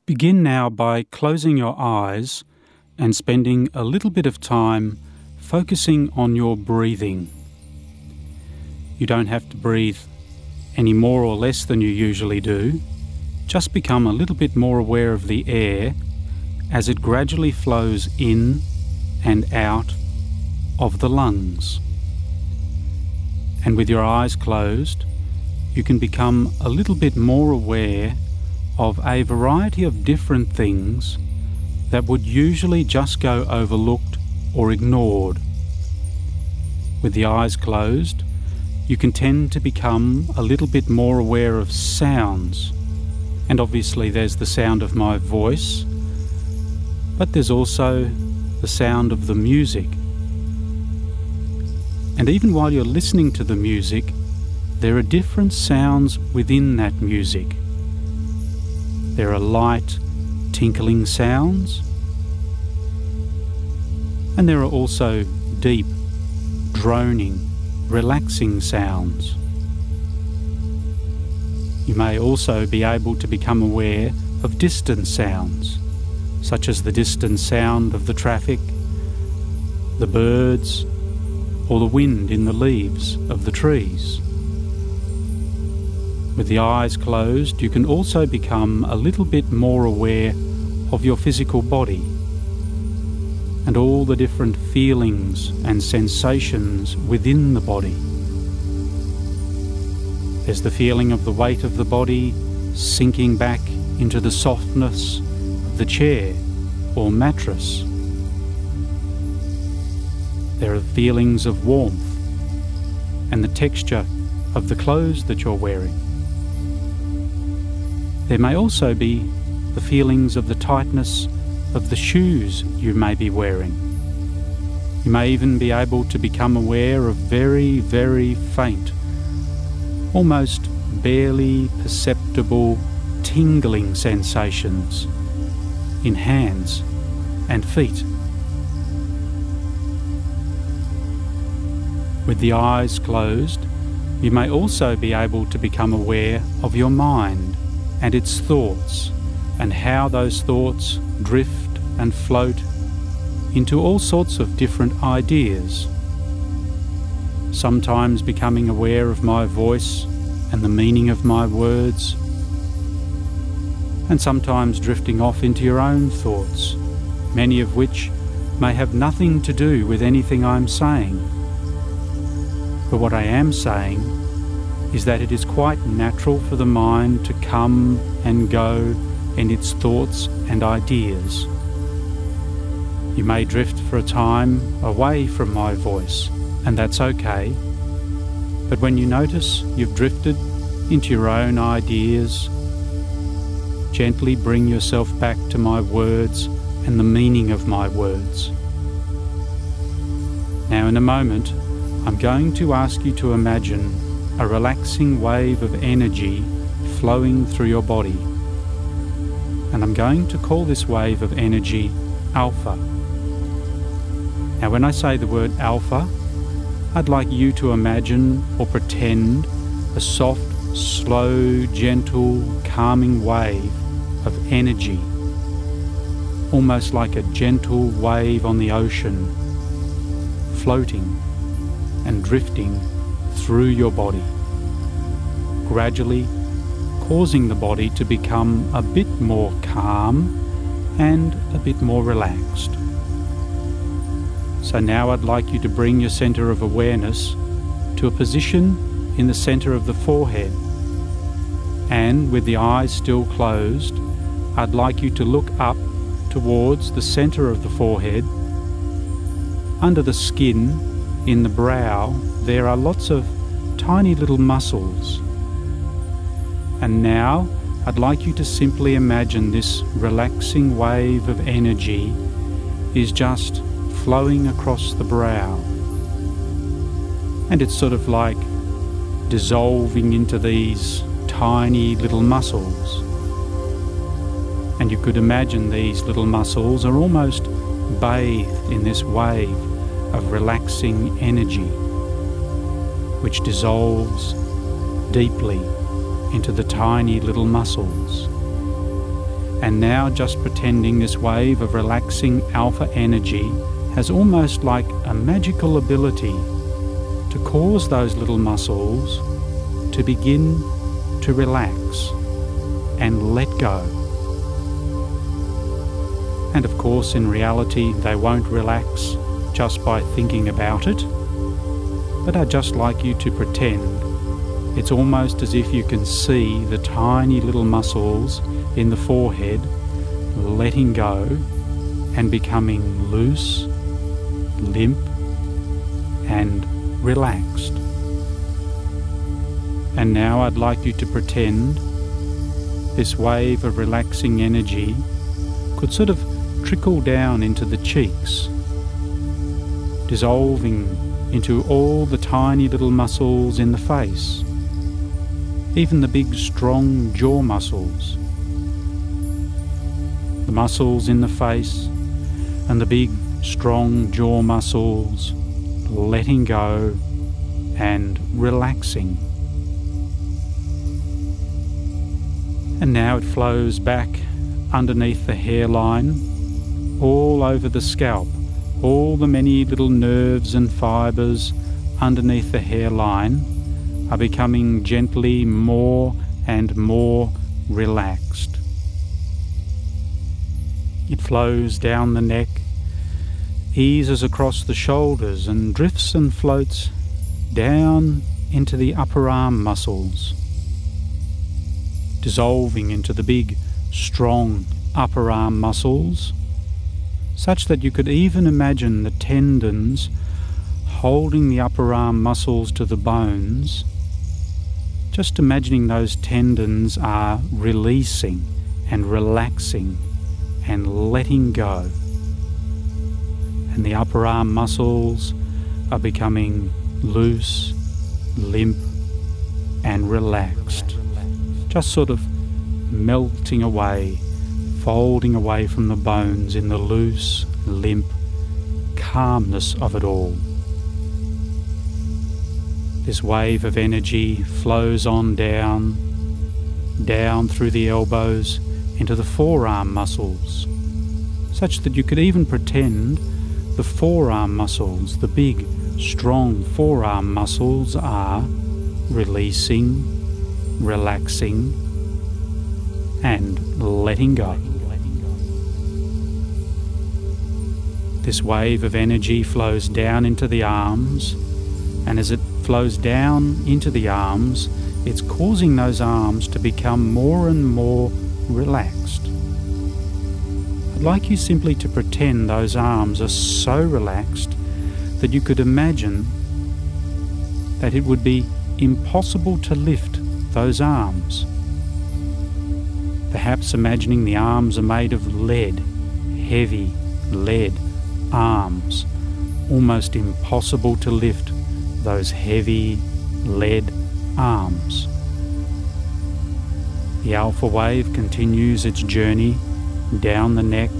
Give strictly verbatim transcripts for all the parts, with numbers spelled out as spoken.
Begin now by closing your eyes and spending a little bit of time focusing on your breathing. You don't have to breathe any more or less than you usually do. Just become a little bit more aware of the air as it gradually flows in and out of the lungs. And with your eyes closed, you can become a little bit more aware of a variety of different things that would usually just go overlooked or ignored. With the eyes closed, you can tend to become a little bit more aware of sounds. And obviously there's the sound of my voice, but there's also the sound of the music. And even while you're listening to the music, there are different sounds within that music. There are light, tinkling sounds, and there are also deep, droning, relaxing sounds. You may also be able to become aware of distant sounds, such as the distant sound of the traffic, the birds, or the wind in the leaves of the trees. With the eyes closed, you can also become a little bit more aware of your physical body and all the different feelings and sensations within the body. There's the feeling of the weight of the body sinking back into the softness of the chair or mattress. There are feelings of warmth and the texture of the clothes that you're wearing. There may also be the feelings of the tightness of the shoes you may be wearing. You may even be able to become aware of very, very faint, almost barely perceptible tingling sensations in hands and feet. With the eyes closed, you may also be able to become aware of your mind and its thoughts, and how those thoughts drift and float into all sorts of different ideas. Sometimes becoming aware of my voice and the meaning of my words, and sometimes drifting off into your own thoughts, many of which may have nothing to do with anything I'm saying. But what I am saying is that it is quite natural for the mind to come and go in its thoughts and ideas. You may drift for a time away from my voice, and that's okay. But when you notice you've drifted into your own ideas, gently bring yourself back to my words and the meaning of my words. Now, in a moment, I'm going to ask you to imagine a relaxing wave of energy flowing through your body. And I'm going to call this wave of energy Alpha. Now, when I say the word Alpha, I'd like you to imagine or pretend a soft, slow, gentle, calming wave of energy, almost like a gentle wave on the ocean, floating and drifting through your body, gradually causing the body to become a bit more calm and a bit more relaxed. So now I'd like you to bring your centre of awareness to a position in the centre of the forehead, and with the eyes still closed, I'd like you to look up towards the centre of the forehead. Under the skin, in the brow, there are lots of tiny little muscles. And now I'd like you to simply imagine this relaxing wave of energy is just flowing across the brow. And it's sort of like dissolving into these tiny little muscles. And you could imagine these little muscles are almost bathed in this wave of relaxing energy, which dissolves deeply into the tiny little muscles. And now just pretending this wave of relaxing alpha energy has almost like a magical ability to cause those little muscles to begin to relax and let go. And of course, in reality, they won't relax just by thinking about it, but I'd just like you to pretend it's almost as if you can see the tiny little muscles in the forehead letting go and becoming loose, limp, and relaxed. And now I'd like you to pretend this wave of relaxing energy could sort of trickle down into the cheeks, dissolving into all the tiny little muscles in the face, even the big strong jaw muscles, the muscles in the face and the big strong jaw muscles letting go and relaxing. And now it flows back underneath the hairline, all over the scalp. All the many little nerves and fibres underneath the hairline are becoming gently more and more relaxed. It flows down the neck, eases across the shoulders and drifts and floats down into the upper arm muscles, dissolving into the big, strong upper arm muscles, such that you could even imagine the tendons holding the upper arm muscles to the bones. Just imagining those tendons are releasing and relaxing and letting go. And the upper arm muscles are becoming loose, limp, and relaxed. Just sort of melting away, folding away from the bones in the loose, limp calmness of it all. This wave of energy flows on down, down through the elbows into the forearm muscles, such that you could even pretend the forearm muscles, the big, strong forearm muscles, are releasing, relaxing, and letting go. This wave of energy flows down into the arms, and as it flows down into the arms, it's causing those arms to become more and more relaxed. I'd like you simply to pretend those arms are so relaxed that you could imagine that it would be impossible to lift those arms. Perhaps imagining the arms are made of lead, heavy lead arms, almost impossible to lift those heavy lead arms. The alpha wave continues its journey down the neck,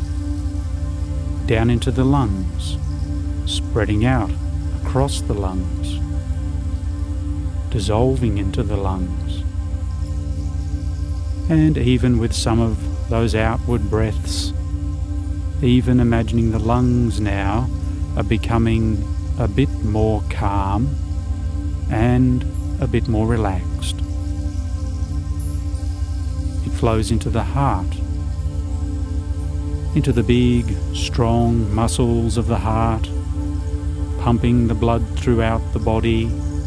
down into the lungs, spreading out across the lungs, dissolving into the lungs. And even with some of those outward breaths, even imagining the lungs now are becoming a bit more calm and a bit more relaxed. It flows into the heart, into the big, strong muscles of the heart, pumping the blood throughout the body,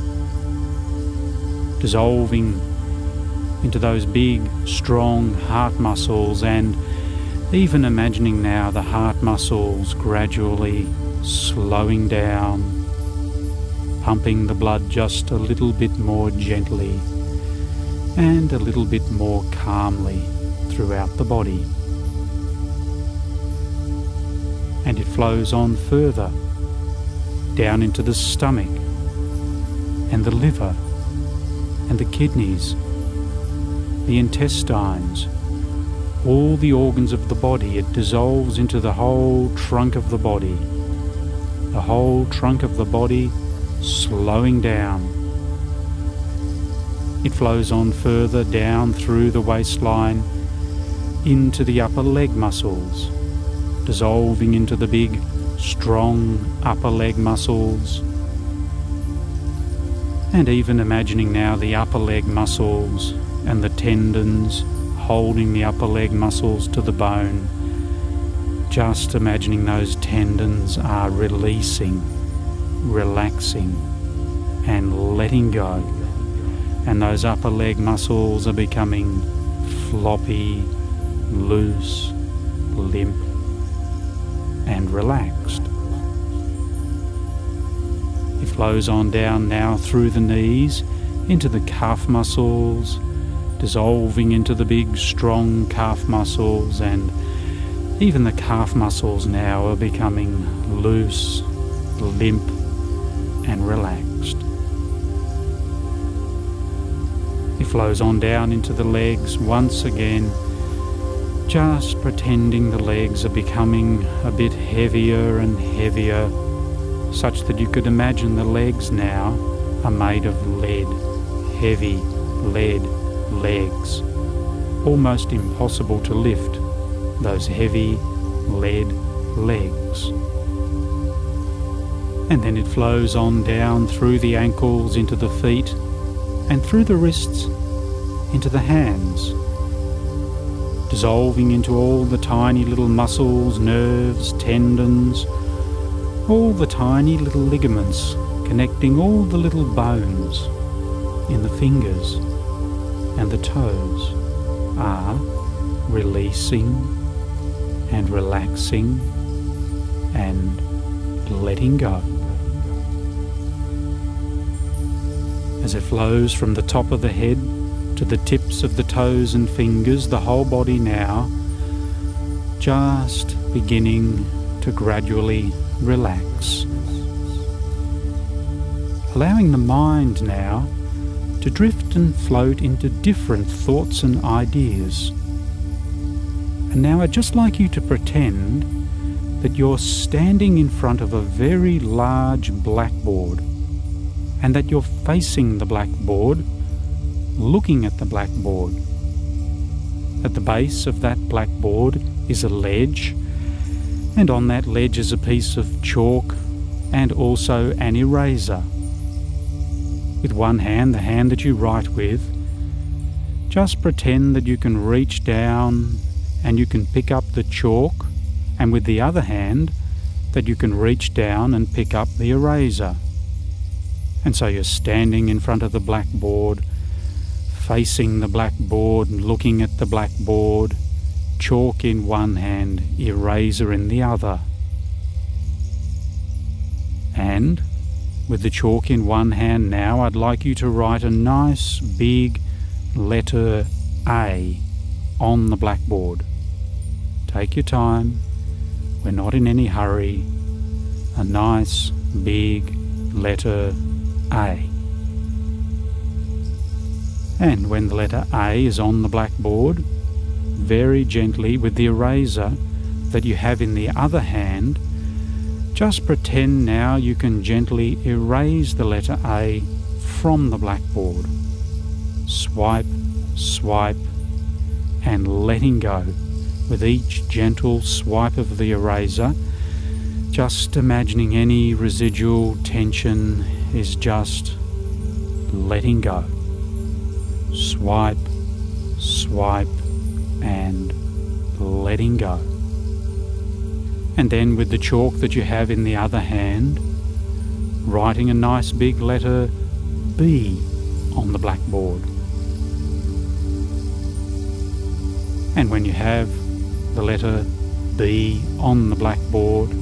dissolving into those big, strong heart muscles, and even imagining now the heart muscles gradually slowing down, pumping the blood just a little bit more gently and a little bit more calmly throughout the body. And it flows on further, down into the stomach and the liver and the kidneys, the intestines, all the organs of the body. It dissolves into the whole trunk of the body, the whole trunk of the body slowing down. It flows on further down through the waistline, into the upper leg muscles, dissolving into the big, strong upper leg muscles, and even imagining now the upper leg muscles and the tendons holding the upper leg muscles to the bone. Just imagining those tendons are releasing, relaxing, and letting go, and those upper leg muscles are becoming floppy, loose, limp, and relaxed. It flows on down now through the knees into the calf muscles, dissolving into the big strong calf muscles, and even the calf muscles now are becoming loose, limp, and relaxed. It flows on down into the legs once again, just pretending the legs are becoming a bit heavier and heavier, such that you could imagine the legs now are made of lead, heavy lead legs, almost impossible to lift those heavy lead legs. And then it flows on down through the ankles into the feet, and through the wrists into the hands, dissolving into all the tiny little muscles, nerves, tendons, all the tiny little ligaments connecting all the little bones in the fingers and the toes are releasing and relaxing and letting go. As it flows from the top of the head to the tips of the toes and fingers, the whole body now just beginning to gradually relax. Allowing the mind now to drift and float into different thoughts and ideas. And now I'd just like you to pretend that you're standing in front of a very large blackboard, and that you're facing the blackboard, looking at the blackboard. At the base of that blackboard is a ledge, and on that ledge is a piece of chalk and also an eraser. With one hand, the hand that you write with, just pretend that you can reach down and you can pick up the chalk, and with the other hand that you can reach down and pick up the eraser. And so you're standing in front of the blackboard, facing the blackboard, looking at the blackboard, chalk in one hand, eraser in the other. And with the chalk in one hand now, I'd like you to write a nice big letter A on the blackboard. Take your time, we're not in any hurry. A nice big letter A. And when the letter A is on the blackboard, very gently with the eraser that you have in the other hand, just pretend now you can gently erase the letter A from the blackboard. Swipe, swipe, and letting go with each gentle swipe of the eraser, just imagining any residual tension is just letting go. Swipe, swipe, and letting go. And then with the chalk that you have in the other hand, writing a nice big letter B on the blackboard. And when you have the letter B on the blackboard,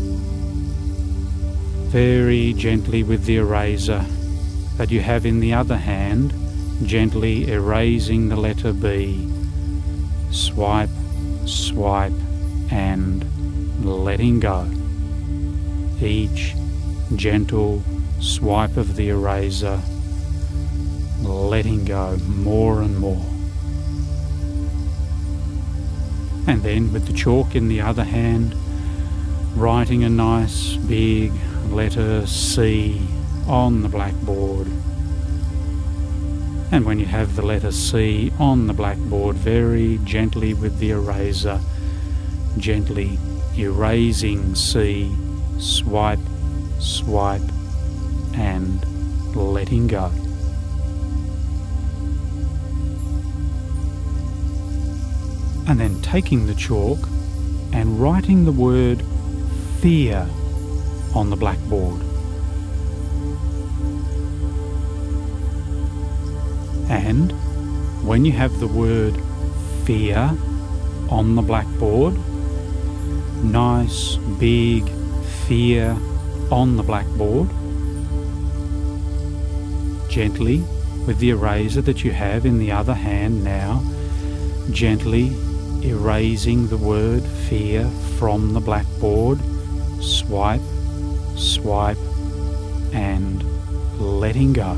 very gently with the eraser that you have in the other hand, gently erasing the letter B, swipe, swipe, and letting go. Each gentle swipe of the eraser, letting go more and more. And then with the chalk in the other hand, writing a nice big letter C on the blackboard. And when you have the letter C on the blackboard, very gently with the eraser, gently erasing C, swipe, swipe, and letting go. And then taking the chalk and writing the word fear on the blackboard. And when you have the word fear on the blackboard, nice big fear on the blackboard, gently with the eraser that you have in the other hand now, gently erasing the word fear from the blackboard, swipe, swipe, and letting go.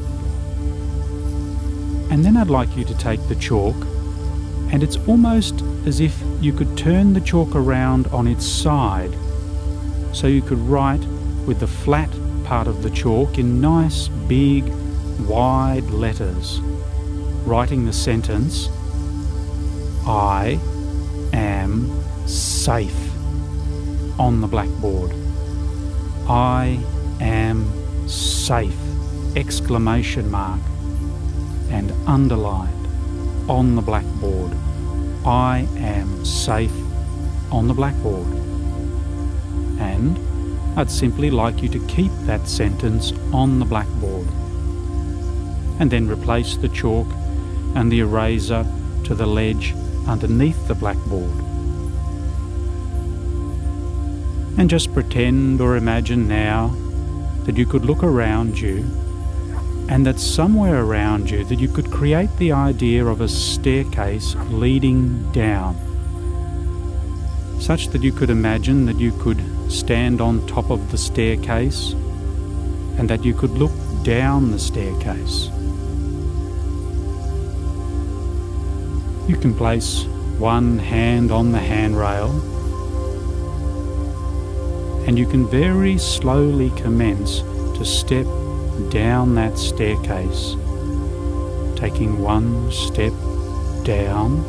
And then I'd like you to take the chalk, and it's almost as if you could turn the chalk around on its side, so you could write with the flat part of the chalk in nice big wide letters, writing the sentence, I am safe, on the blackboard. I am safe, exclamation mark, and underlined on the blackboard. I am safe on the blackboard. And I'd simply like you to keep that sentence on the blackboard, and then replace the chalk and the eraser to the ledge underneath the blackboard. And just pretend or imagine now that you could look around you, and that somewhere around you that you could create the idea of a staircase leading down, such that you could imagine that you could stand on top of the staircase and that you could look down the staircase. You can place one hand on the handrail, and you can very slowly commence to step down that staircase, taking one step down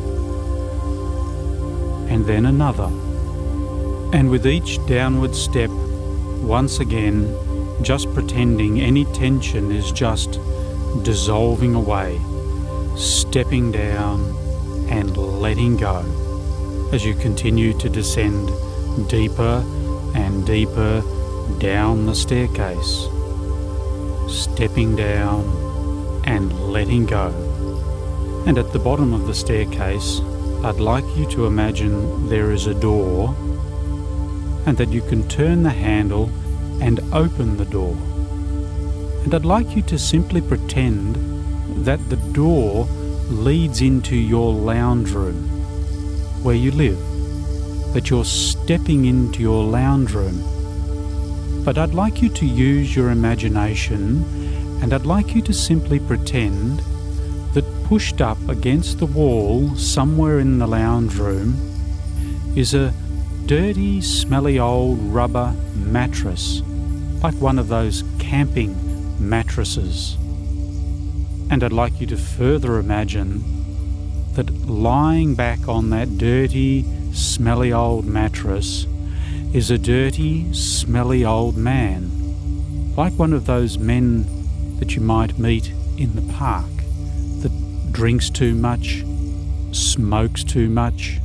and then another. And with each downward step, once again, just pretending any tension is just dissolving away, stepping down and letting go as you continue to descend deeper and deeper down the staircase, stepping down and letting go. And at the bottom of the staircase, I'd like you to imagine there is a door, and that you can turn the handle and open the door. And I'd like you to simply pretend that the door leads into your lounge room where you live, that you're stepping into your lounge room. But I'd like you to use your imagination, and I'd like you to simply pretend that pushed up against the wall somewhere in the lounge room is a dirty, smelly old rubber mattress, like one of those camping mattresses. And I'd like you to further imagine that lying back on that dirty, smelly old mattress is a dirty, smelly old man, like one of those men that you might meet in the park, that drinks too much, smokes too much,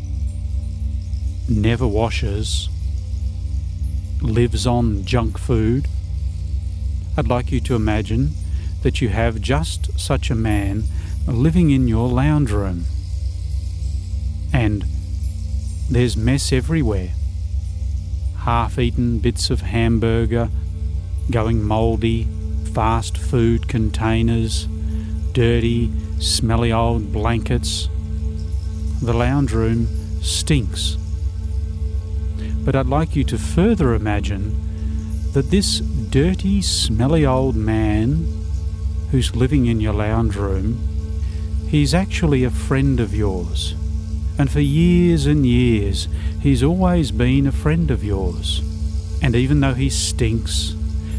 never washes, lives on junk food. I'd like you to imagine that you have just such a man living in your lounge room, and there's mess everywhere. Half-eaten bits of hamburger, going mouldy, fast food containers, dirty, smelly old blankets. The lounge room stinks. But I'd like you to further imagine that this dirty, smelly old man who's living in your lounge room, he's actually a friend of yours. And for years and years, he's always been a friend of yours. And even though he stinks,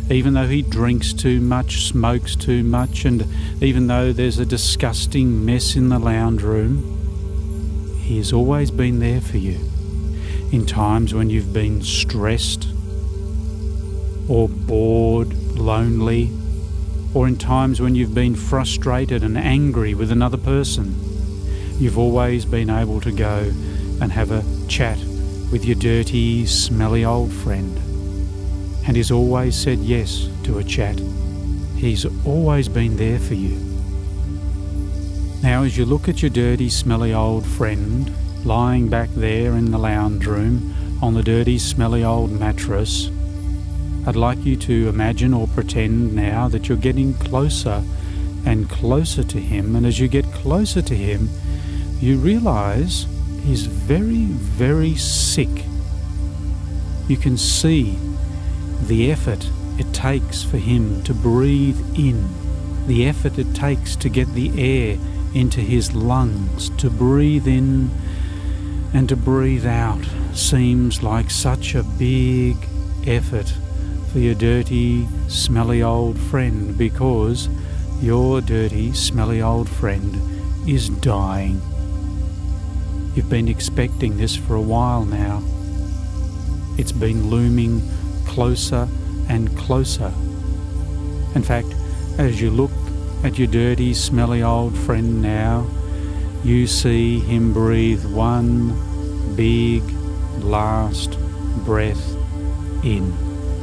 even though he drinks too much, smokes too much, and even though there's a disgusting mess in the lounge room, he has always been there for you in times when you've been stressed or bored, lonely, or in times when you've been frustrated and angry with another person. You've always been able to go and have a chat with your dirty, smelly old friend. And he's always said yes to a chat. He's always been there for you. Now, as you look at your dirty, smelly old friend lying back there in the lounge room on the dirty, smelly old mattress, I'd like you to imagine or pretend now that you're getting closer and closer to him, and as you get closer to him, you realise he's very, very sick. You can see the effort it takes for him to breathe in, the effort it takes to get the air into his lungs, to breathe in and to breathe out seems like such a big effort for your dirty, smelly old friend, because your dirty, smelly old friend is dying. You've been expecting this for a while now. It's been looming closer and closer. In fact, as you look at your dirty, smelly old friend now, you see him breathe one big last breath in,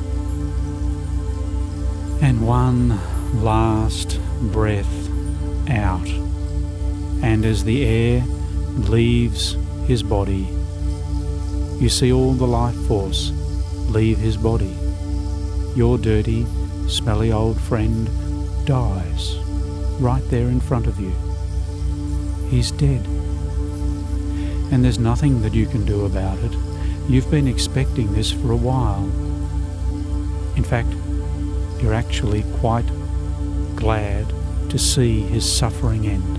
and one last breath out. And as the air leaves his body, you see all the life force leave his body. Your dirty, smelly old friend dies right there in front of you. He's dead. And there's nothing that you can do about it. You've been expecting this for a while. In fact, you're actually quite glad to see his suffering end.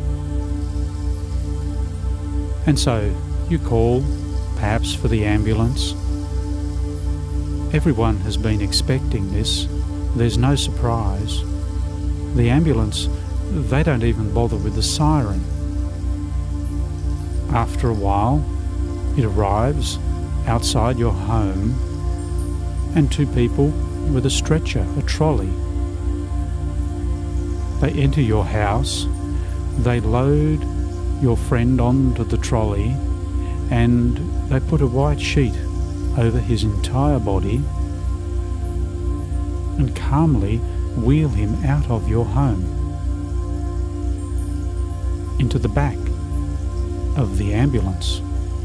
And so you call, perhaps for the ambulance. Everyone has been expecting this. There's no surprise. The ambulance, they don't even bother with the siren. After a while, it arrives outside your home, and two people with a stretcher, a trolley. They enter your house, they load your friend onto the trolley, and they put a white sheet over his entire body and calmly wheel him out of your home into the back of the ambulance.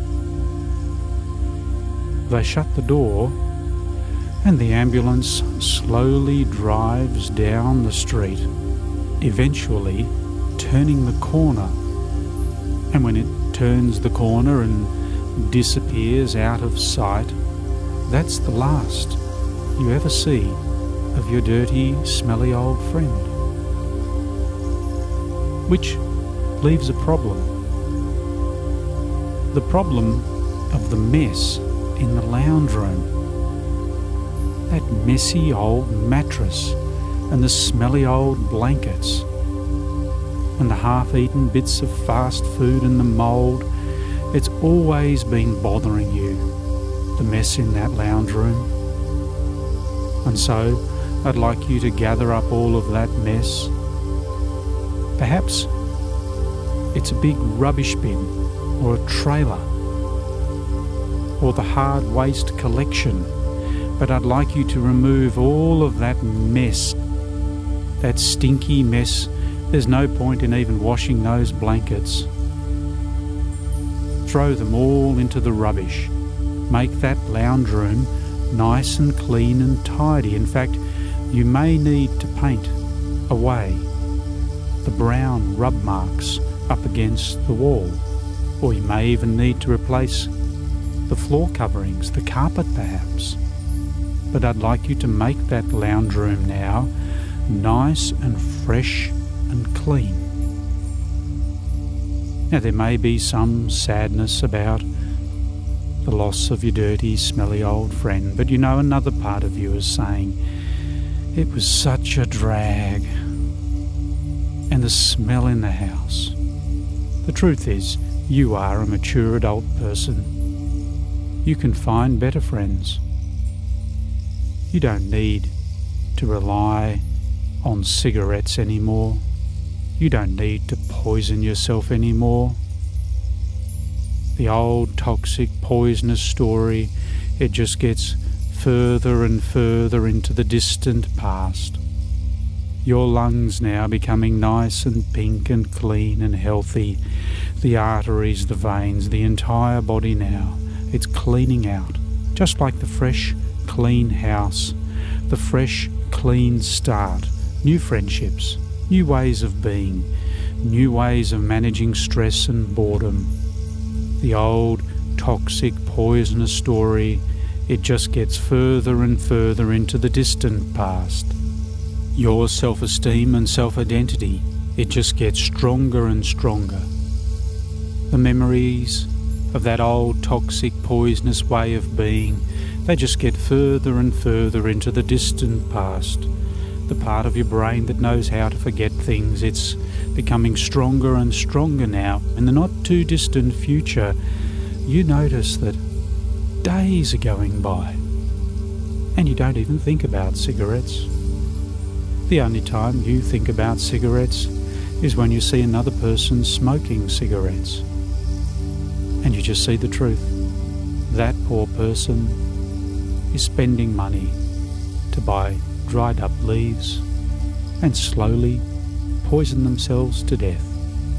They shut the door, and the ambulance slowly drives down the street, eventually turning the corner. And when it turns the corner and disappears out of sight, that's the last you ever see of your dirty, smelly old friend. Which leaves a problem. The problem of the mess in the lounge room. That messy old mattress and the smelly old blankets and the half-eaten bits of fast food and the mould. It's always been bothering you, the mess in that lounge room. And so I'd like you to gather up all of that mess. Perhaps it's a big rubbish bin or a trailer or the hard waste collection, but I'd like you to remove all of that mess, that stinky mess. There's no point in even washing those blankets. Throw them all into the rubbish. Make that lounge room nice and clean and tidy. In fact, you may need to paint away the brown rub marks up against the wall, or you may even need to replace the floor coverings, the carpet perhaps. But I'd like you to make that lounge room now nice and fresh and clean. Now, there may be some sadness about the loss of your dirty, smelly old friend, but you know another part of you is saying, It was such a drag. And the smell in the house. The truth is, you are a mature adult person. You can find better friends. You don't need to rely on cigarettes anymore. You don't need to poison yourself anymore. The old toxic, poisonous story, it just gets further and further into the distant past. Your lungs now becoming nice and pink and clean and healthy. The arteries, the veins, the entire body now, it's cleaning out. Just like the fresh, clean house, the fresh, clean start. New friendships, new ways of being, new ways of managing stress and boredom. The old, toxic, poisonous story, it just gets further and further into the distant past. Your self-esteem and self-identity, it just gets stronger and stronger. The memories of that old, toxic, poisonous way of being, they just get further and further into the distant past. The part of your brain that knows how to forget things, it's becoming stronger and stronger now. In the not too distant future, you notice that days are going by and you don't even think about cigarettes. The only time you think about cigarettes is when you see another person smoking cigarettes. And you just see the truth. That poor person is spending money to buy dried up leaves and slowly poison themselves to death.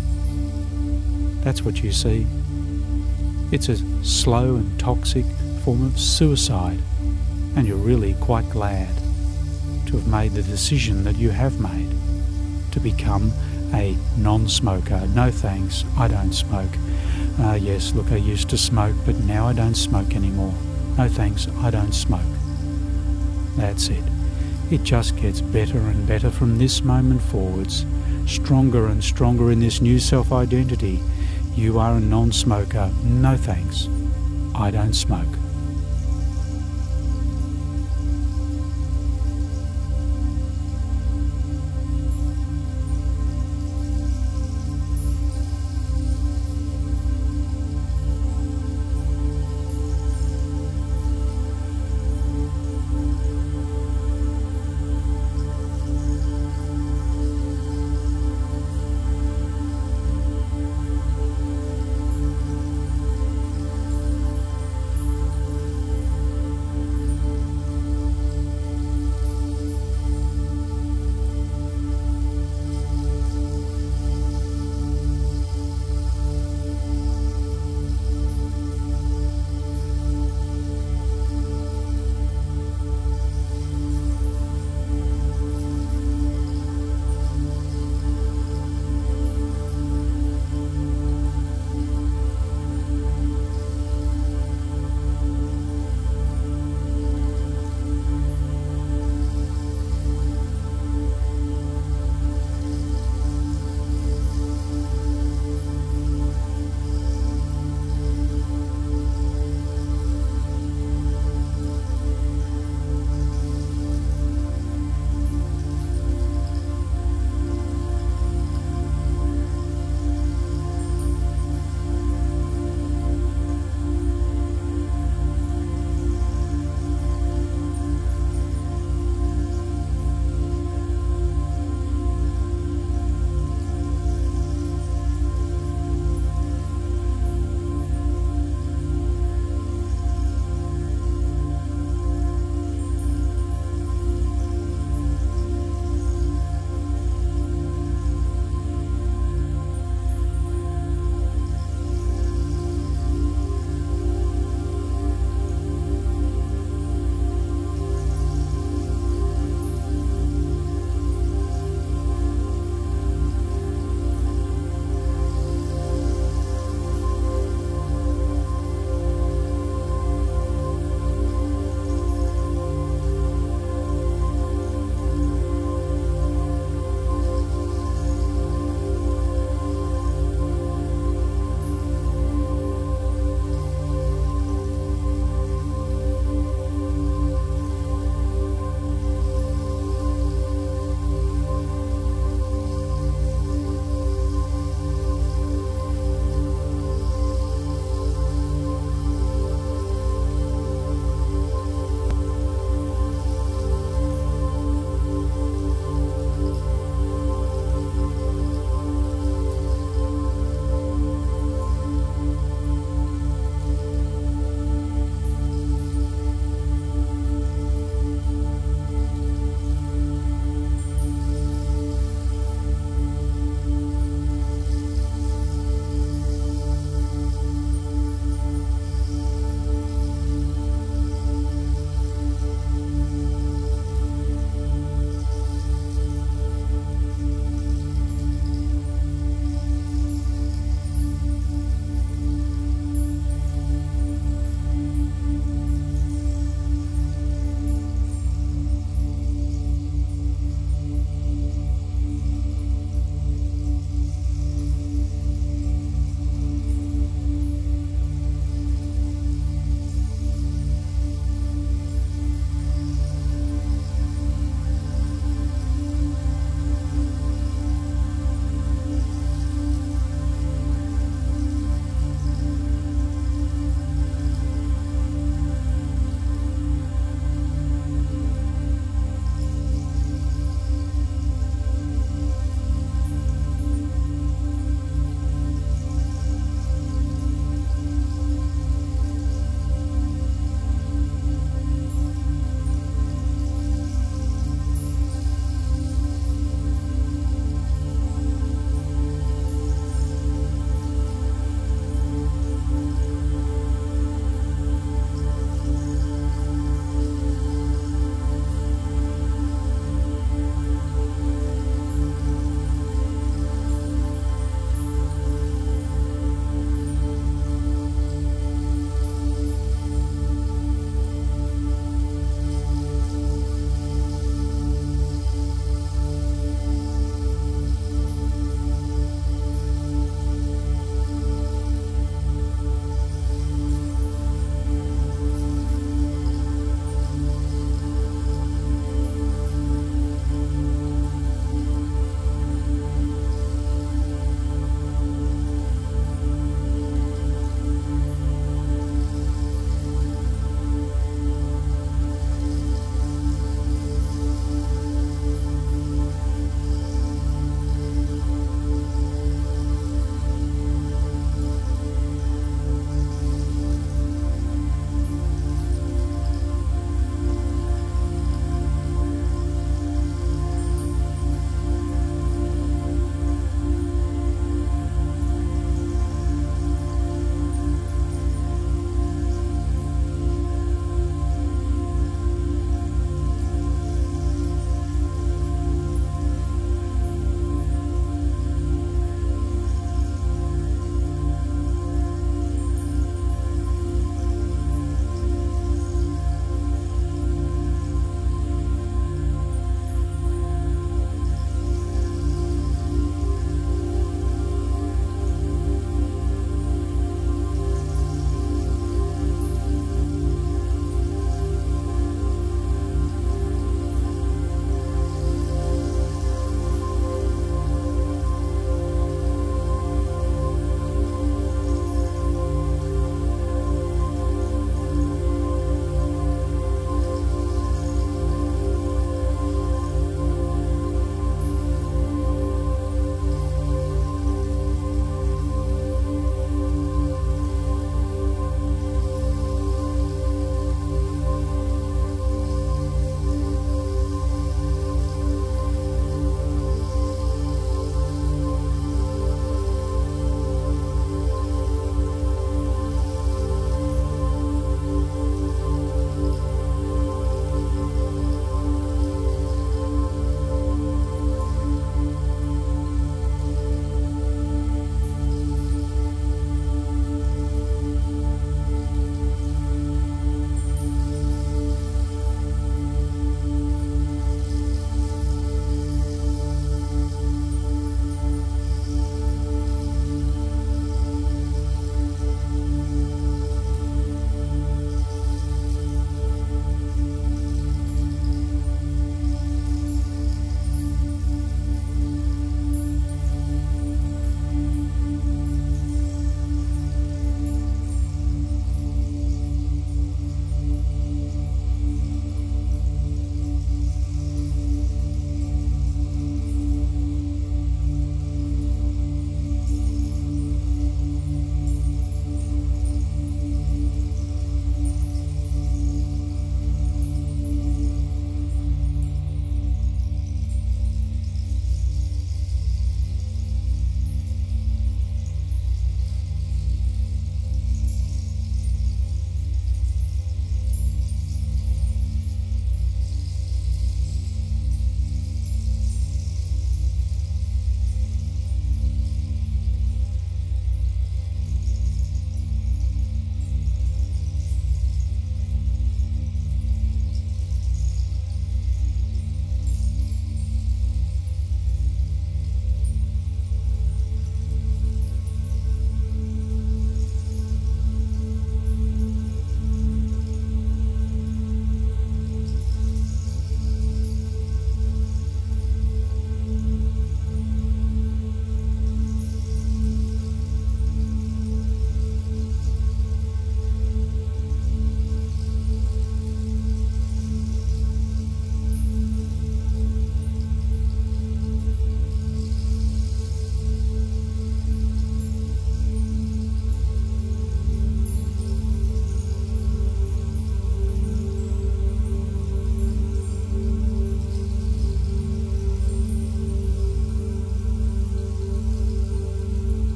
That's what you see. It's a slow and toxic form of suicide, and you're really quite glad to have made the decision that you have made to become a non-smoker. No thanks, I don't smoke. Uh, yes, look, I used to smoke, but now I don't smoke anymore. No thanks, I don't smoke. That's it. It just gets better and better from this moment forwards, stronger and stronger in this new self-identity. You are a non-smoker. No thanks, I don't smoke.